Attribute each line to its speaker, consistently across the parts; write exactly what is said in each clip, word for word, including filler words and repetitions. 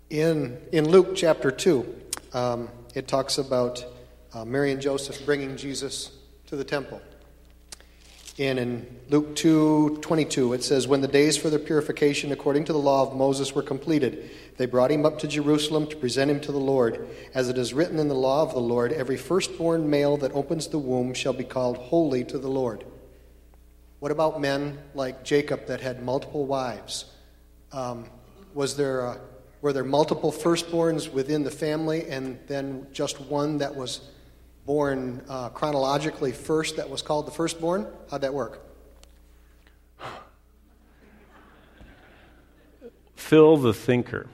Speaker 1: In in Luke chapter two, um, it talks about uh, Mary and Joseph bringing Jesus to the temple. And in Luke two twenty-two, it says, "When the days for their purification according to the law of Moses were completed, they brought him up to Jerusalem to present him to the Lord. As it is written in the law of the Lord, every firstborn male that opens the womb shall be called holy to the Lord." What about men like Jacob that had multiple wives? Um, was there a, were there multiple firstborns within the family, and then just one that was born uh, chronologically first that was called the firstborn? How'd that work?
Speaker 2: Phil the thinker.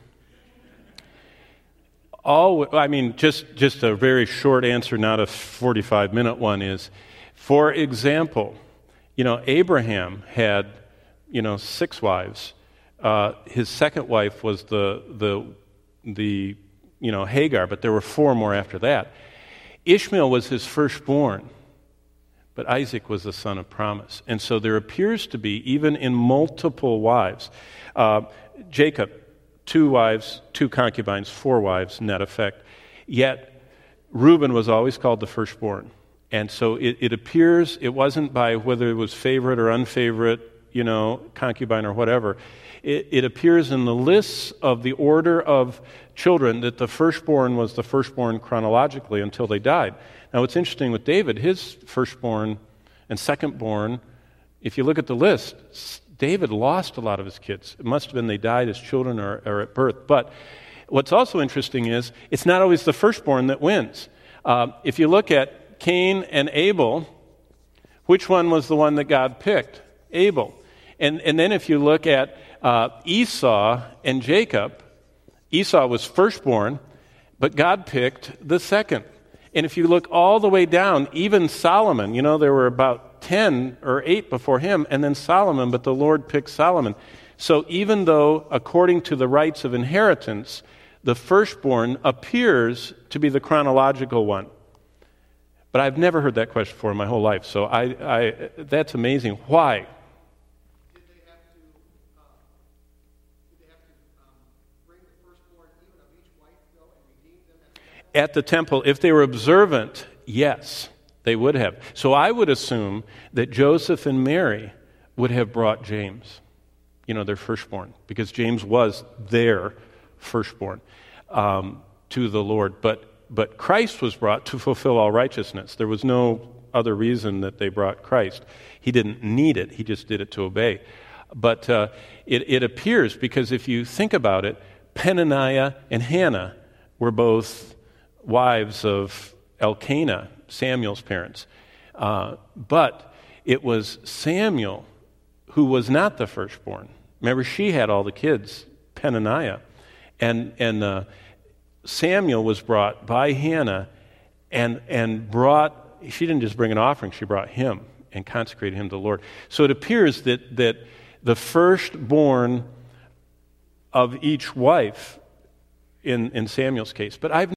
Speaker 2: All, I mean, just, just a very short answer, not a forty-five minute one, is, for example, you know, Abraham had, you know, six wives. Uh, his second wife was the, the, the, you know, Hagar, but there were four more after that. Ishmael was his firstborn, but Isaac was the son of promise. And so there appears to be, even in multiple wives, uh, Jacob, two wives, two concubines, four wives, net effect. Yet Reuben was always called the firstborn. And so it, it appears it wasn't by whether it was favorite or unfavorite, you know, concubine or whatever. It, it appears in the lists of the order of children that the firstborn was the firstborn chronologically until they died. Now, what's interesting with David, his firstborn and secondborn, if you look at the list, David lost a lot of his kids. It must have been they died as children or, or at birth. But what's also interesting is it's not always the firstborn that wins. Uh, if you look at Cain and Abel, which one was the one that God picked? Abel. And, and then if you look at uh, Esau and Jacob, Esau was firstborn, but God picked the second. And if you look all the way down, even Solomon, you know, there were about ten or eight before him, and then Solomon, but the Lord picked Solomon. So even though, according to the rights of inheritance, the firstborn appears to be the chronological one. But I've never heard that question before in my whole life, so I, I that's amazing. Why?
Speaker 1: Did they have to, uh, did they have to um, bring the firstborn even of each wife, though, and redeem them at the temple?
Speaker 2: At the temple, if they were observant, yes, they would have. So I would assume that Joseph and Mary would have brought James, you know, their firstborn, because James was their firstborn um, to the Lord. But But Christ was brought to fulfill all righteousness. There was no other reason that they brought Christ. He didn't need it. He just did it to obey. But uh, it, it appears, because if you think about it, Peninnah and Hannah were both wives of Elkanah, Samuel's parents. Uh, but it was Samuel who was not the firstborn. Remember, she had all the kids, Peninnah. And, and uh, Samuel was brought by Hannah and and brought, she didn't just bring an offering, she brought him and consecrated him to the Lord. So it appears that, that the firstborn of each wife in, in Samuel's case, but I've